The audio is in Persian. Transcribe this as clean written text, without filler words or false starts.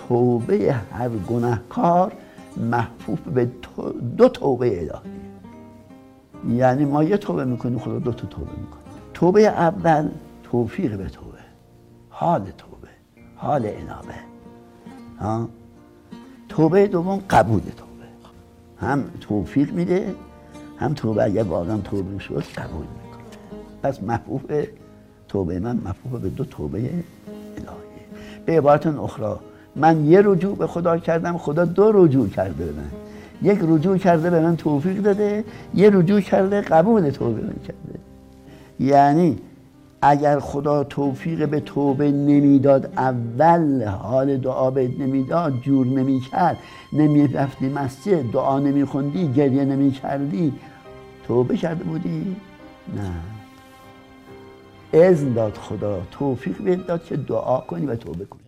توبه هر گناهکار محفوف به دو توبه الهی. یعنی ما یه توبه میکنیم، خدا دو تا توبه میکنه. توبه اول توفیق به توبه، حال توبه، حال انابه. توبه دوم قبول توبه. هم توفیق میده، هم توبه اگر واقعا توبه شد قبول میکنه. پس محفوف توبه من محفوف به دو توبه الهی. به عبارت اخرى من یه رجوع به خدا کردم، خدا دو رجوع کرده به من. یک رجوع کرده به من توفیق داده، یه رجوع کرده قبول توبه من کرده. یعنی اگر خدا توفیق به توبه نمیداد، اول حال دعا بهت نمیداد، جور نمیکرد، نمیرفتی مسجد، دعا نمیخوندی، گریه نمیکردی، توبه کرده بودی؟ نه. اذن داد خدا، توفیق بهت داد که دعا کنی و توبه کنی.